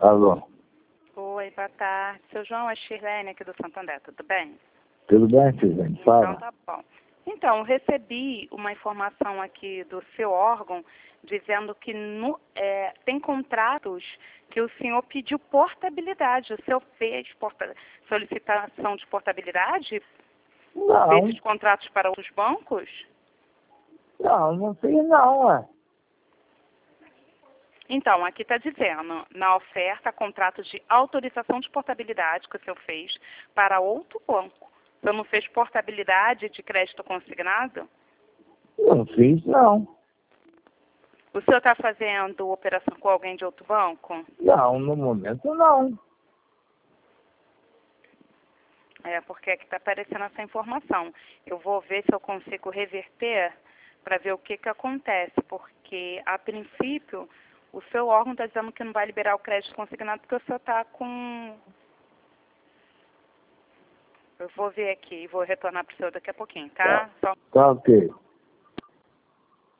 Alô, Oi, boa tarde. Seu João, é Shirlene aqui do Santander, tudo bem? tudo bem, Suzane? Então Fala. tá bom. Então, eu recebi uma informação aqui do seu órgão dizendo que tem contratos que o senhor pediu portabilidade. O senhor fez solicitação de portabilidade Não, desses contratos para outros bancos? não fiz não, ué. Então, aqui está dizendo, na oferta, contrato de autorização de portabilidade que o senhor fez para outro banco. O senhor não fez portabilidade de crédito consignado? Não fiz não. O senhor está fazendo operação com alguém de outro banco? Não, no momento não. É, porque aqui está aparecendo essa informação. Eu vou ver se eu consigo reverter para ver o que acontece, porque, a princípio, o seu órgão está dizendo que não vai liberar o crédito consignado porque o senhor está com... Eu vou ver aqui e vou retornar para o senhor daqui a pouquinho, tá? Só... Tá ok.